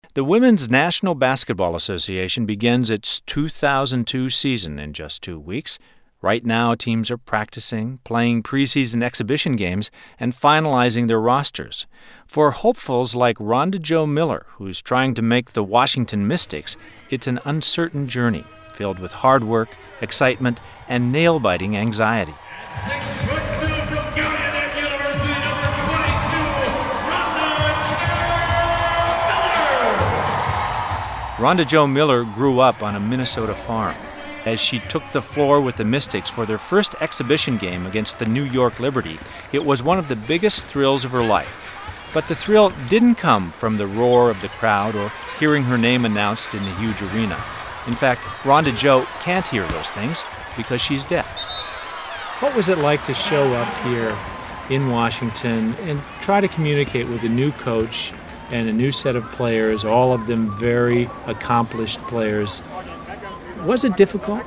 The Women's National Basketball Association begins its 2002 season in just 2 weeks. Right now, teams are practicing, playing preseason exhibition games, and finalizing their rosters. For hopefuls like Rhonda Jo Miller, who's trying to make the Washington Mystics, it's an uncertain journey filled with hard work, excitement, and nail-biting anxiety. 6'2" from Gallaudet University, number 22, Rhonda Jo Miller grew up on a Minnesota farm. As she took the floor with the Mystics for their first exhibition game against the New York Liberty, it was one of the biggest thrills of her life. But the thrill didn't come from the roar of the crowd or hearing her name announced in the huge arena. In fact, Rhonda Jo can't hear those things because she's deaf. What was it like to show up here in Washington and try to communicate with a new coach and a new set of players, all of them very accomplished players? Was it difficult?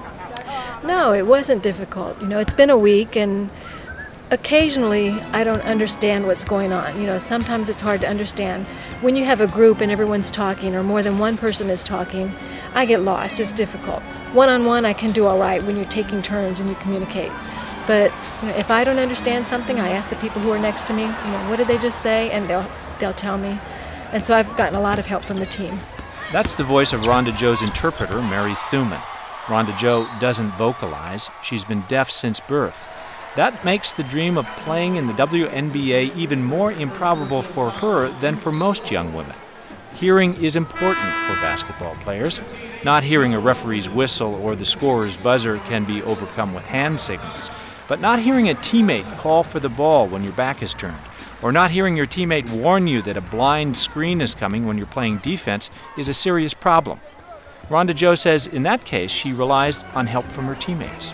No, it wasn't difficult. It's been a week, and occasionally I don't understand what's going on. Sometimes it's hard to understand. When you have a group and everyone's talking or more than one person is talking, I get lost. It's difficult. One-on-one I can do all right when you're taking turns and you communicate. But if I don't understand something, I ask the people who are next to me, what did they just say? And they'll tell me. And so I've gotten a lot of help from the team. That's the voice of Rhonda Jo's interpreter, Mary Thuman. Rhonda Jo doesn't vocalize. She's been deaf since birth. That makes the dream of playing in the WNBA even more improbable for her than for most young women. Hearing is important for basketball players. Not hearing a referee's whistle or the scorer's buzzer can be overcome with hand signals. But not hearing a teammate call for the ball when your back is turned, or not hearing your teammate warn you that a blind screen is coming when you're playing defense is a serious problem. Rhonda Jo says in that case she relies on help from her teammates.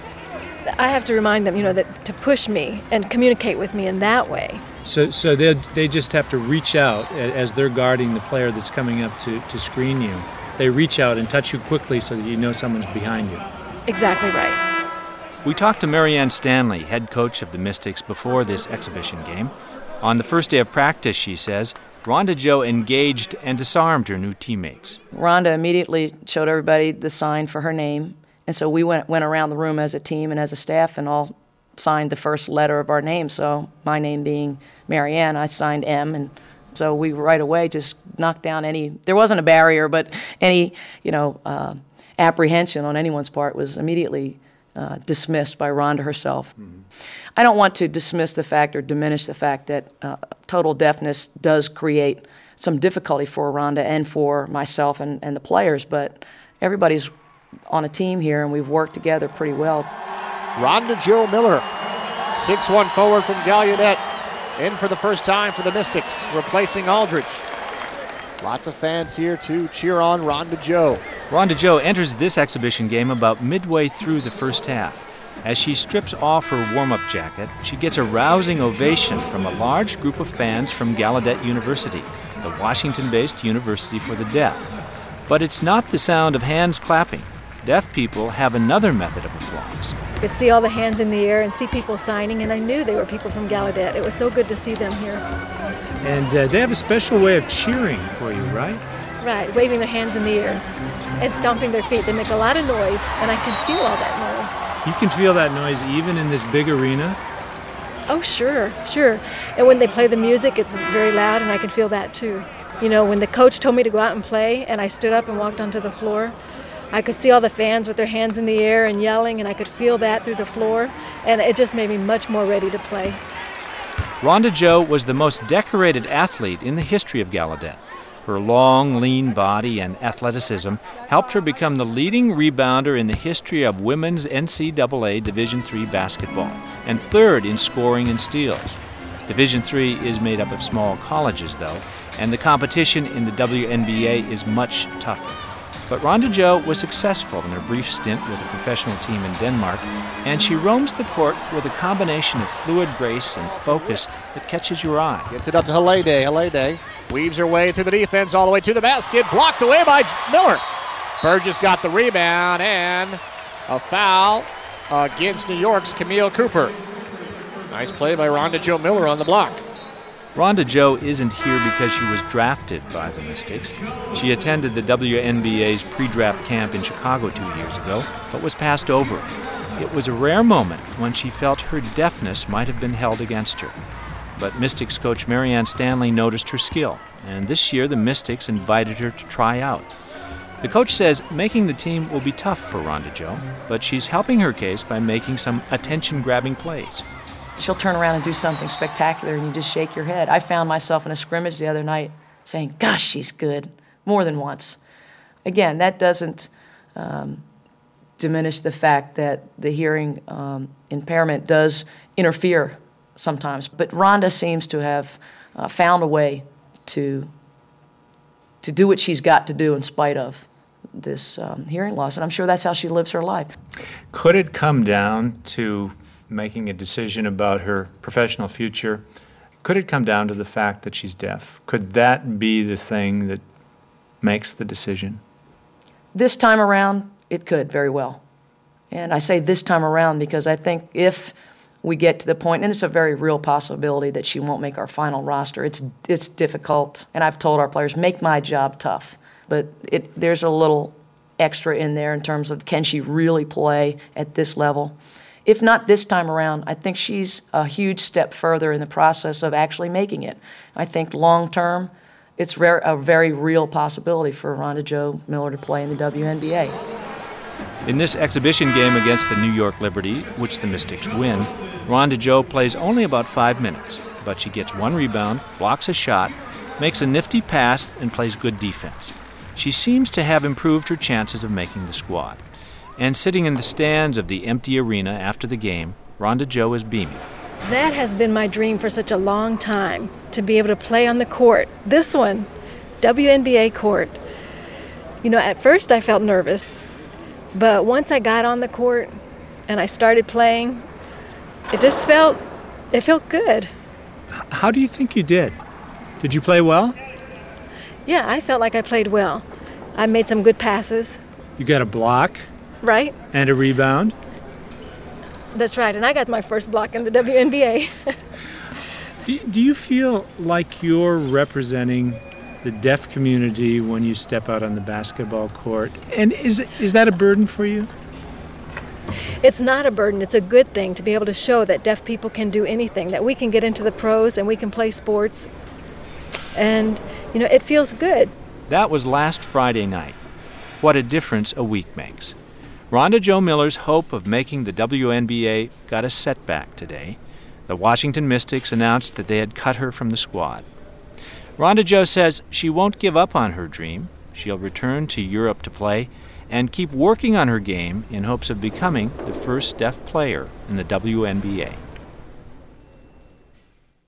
I have to remind them, that to push me and communicate with me in that way. So they just have to reach out as they're guarding the player that's coming up to screen you. They reach out and touch you quickly so that you know someone's behind you. Exactly right. We talked to Marianne Stanley, head coach of the Mystics, before this exhibition game. On the first day of practice, she says, Rhonda Jo engaged and disarmed her new teammates. Rhonda immediately showed everybody the sign for her name, and so we went around the room as a team and as a staff and all signed the first letter of our name. So my name being Marianne, I signed M, and so we right away just knocked down there wasn't a barrier, but any, apprehension on anyone's part was immediately dismissed by Rhonda herself. Mm-hmm. I don't want to dismiss the fact or diminish the fact that total deafness does create some difficulty for Rhonda and for myself and the players, but everybody's on a team here and we've worked together pretty well. Rhonda Jo Miller, 6'1" forward from Gallaudet, in for the first time for the Mystics, replacing Aldridge. Lots of fans here to cheer on Rhonda Jo. Rhonda Jo enters this exhibition game about midway through the first half. As she strips off her warm-up jacket, she gets a rousing ovation from a large group of fans from Gallaudet University, the Washington-based University for the Deaf. But it's not the sound of hands clapping. Deaf people have another method of applause. I could see all the hands in the air and see people signing, and I knew they were people from Gallaudet. It was so good to see them here. And they have a special way of cheering for you, right? Right, waving their hands in the air and stomping their feet. They make a lot of noise, and I can feel all that noise. You can feel that noise even in this big arena? Oh, sure. And when they play the music, it's very loud, and I can feel that too. When the coach told me to go out and play, and I stood up and walked onto the floor, I could see all the fans with their hands in the air and yelling, and I could feel that through the floor, and it just made me much more ready to play. Rhonda Jo was the most decorated athlete in the history of Gallaudet. Her long, lean body and athleticism helped her become the leading rebounder in the history of women's NCAA Division III basketball, and third in scoring and steals. Division III is made up of small colleges, though, and the competition in the WNBA is much tougher. But Rhonda Jo was successful in her brief stint with a professional team in Denmark, and she roams the court with a combination of fluid grace and focus that catches your eye. Gets it up to Halede weaves her way through the defense all the way to the basket, blocked away by Miller. Burgess got the rebound, and a foul against New York's Camille Cooper. Nice play by Rhonda Jo Miller on the block. Rhonda Joe isn't here because she was drafted by the Mystics. She attended the WNBA's pre-draft camp in Chicago 2 years ago, but was passed over. It was a rare moment when she felt her deafness might have been held against her. But Mystics coach Marianne Stanley noticed her skill, and this year the Mystics invited her to try out. The coach says making the team will be tough for Rhonda Joe, but she's helping her case by making some attention-grabbing plays. She'll turn around and do something spectacular, and you just shake your head. I found myself in a scrimmage the other night saying, gosh, she's good, more than once. Again, that doesn't diminish the fact that the hearing impairment does interfere sometimes. But Rhonda seems to have found a way to do what she's got to do in spite of this hearing loss, and I'm sure that's how she lives her life. Could it come down to making a decision about her professional future? Could it come down to the fact that she's deaf? Could that be the thing that makes the decision? This time around, it could very well. And I say this time around because I think if we get to the point, and it's a very real possibility that she won't make our final roster, it's difficult. And I've told our players, make my job tough. But there's a little extra in there in terms of can she really play at this level? If not this time around, I think she's a huge step further in the process of actually making it. I think long term, it's a very real possibility for Rhonda Joe Miller to play in the WNBA. In this exhibition game against the New York Liberty, which the Mystics win, Rhonda Joe plays only about 5 minutes, but she gets 1 rebound, blocks a shot, makes a nifty pass, and plays good defense. She seems to have improved her chances of making the squad. And sitting in the stands of the empty arena after the game, Rhonda Joe is beaming. That has been my dream for such a long time, to be able to play on the court. This one, WNBA court. You know, at first I felt nervous, but once I got on the court and I started playing, it felt good. How do you think you did? Did you play well? Yeah, I felt like I played well. I made some good passes. You got a block? Right? And a rebound? That's right, and I got my first block in the WNBA. Do you feel like you're representing the deaf community when you step out on the basketball court? And is that a burden for you? It's not a burden. It's a good thing to be able to show that deaf people can do anything, that we can get into the pros and we can play sports. And, you know, it feels good. That was last Friday night. What a difference a week makes. Rhonda Joe Miller's hope of making the WNBA got a setback today. The Washington Mystics announced that they had cut her from the squad. Rhonda Joe says she won't give up on her dream. She'll return to Europe to play and keep working on her game in hopes of becoming the first deaf player in the WNBA.